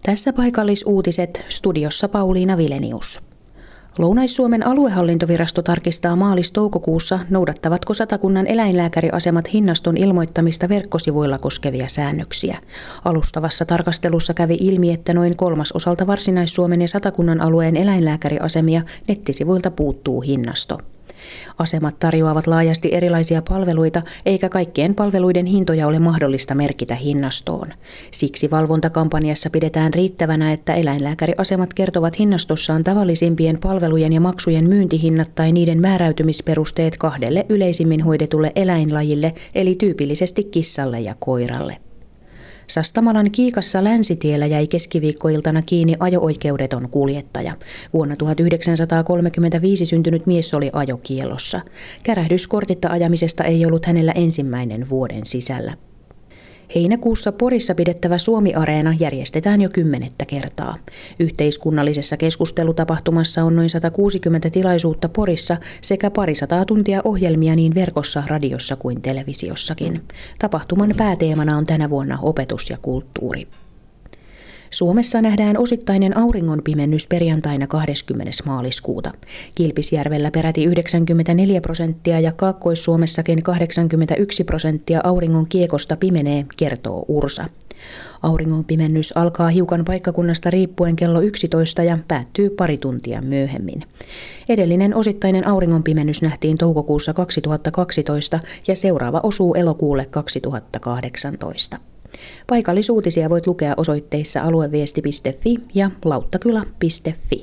Tässä paikallisuutiset, studiossa Pauliina Vilenius. Lounais-Suomen aluehallintovirasto tarkistaa maalis-toukokuussa, noudattavatko Satakunnan eläinlääkäriasemat hinnaston ilmoittamista verkkosivuilla koskevia säännöksiä. Alustavassa tarkastelussa kävi ilmi, että noin 1/3 Varsinais-Suomen ja Satakunnan alueen eläinlääkäriasemia nettisivuilta puuttuu hinnasto. Asemat tarjoavat laajasti erilaisia palveluita, eikä kaikkien palveluiden hintoja ole mahdollista merkitä hinnastoon. Siksi valvontakampanjassa pidetään riittävänä, että eläinlääkäriasemat kertovat hinnastossaan tavallisimpien palvelujen ja maksujen myyntihinnat tai niiden määräytymisperusteet 2 yleisimmin hoidetulle eläinlajille, eli tyypillisesti kissalle ja koiralle. Sastamalan Kiikassa Länsitiellä jäi keskiviikkoiltana kiinni ajo-oikeudeton kuljettaja. Vuonna 1935 syntynyt mies oli ajokiellossa. Kärähdyskortitta ajamisesta ei ollut hänellä ensimmäinen vuoden sisällä. Heinäkuussa Porissa pidettävä Suomi-areena järjestetään jo 10. kertaa. Yhteiskunnallisessa keskustelutapahtumassa on noin 160 tilaisuutta Porissa sekä 200 tuntia ohjelmia niin verkossa, radiossa kuin televisiossakin. Tapahtuman pääteemana on tänä vuonna opetus ja kulttuuri. Suomessa nähdään osittainen auringonpimennys perjantaina 20. maaliskuuta. Kilpisjärvellä peräti 94% ja Kaakkois-Suomessakin 81% auringon kiekosta pimenee, kertoo Ursa. Auringonpimennys alkaa hiukan paikkakunnasta riippuen kello 11 ja päättyy pari tuntia myöhemmin. Edellinen osittainen auringonpimennys nähtiin toukokuussa 2012 ja seuraava osuu elokuulle 2018. Paikallisuutisia voit lukea osoitteissa alueviesti.fi ja lauttakylä.fi.